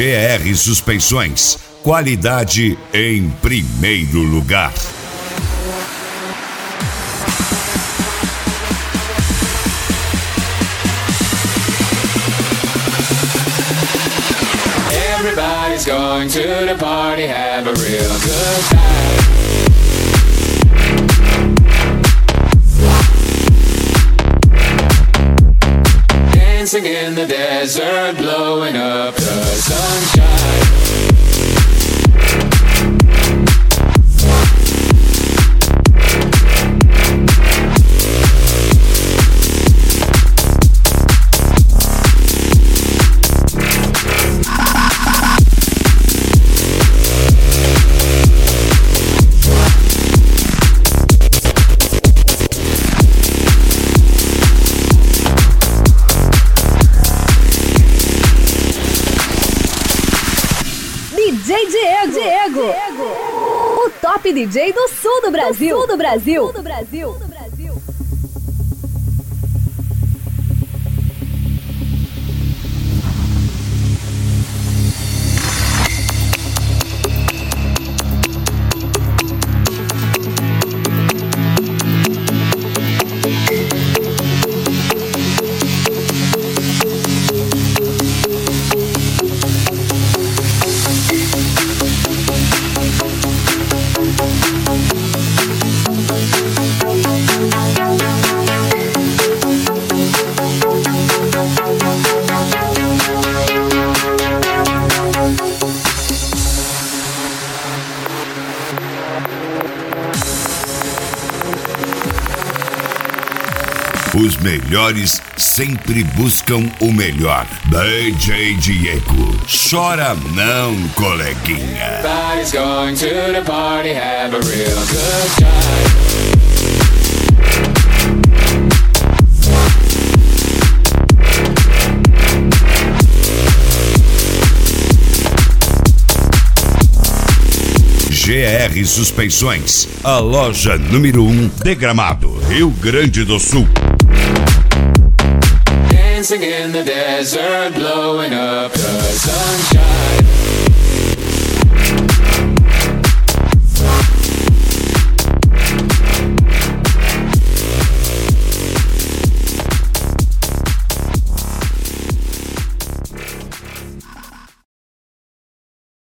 GR Suspensões, qualidade em primeiro lugar. Everybody's going to the party, have a real good time. Dancing in the desert, blowing up the sunshine. Diego, o top DJ do sul do Brasil. Os melhores sempre buscam o melhor. DJ Diego. Chora não, coleguinha. Everybody's going to the party, have a real good time. GR Suspensões, a loja número 1 de Gramado, Rio Grande do Sul. Dancing in the desert, blowing up the sunshine.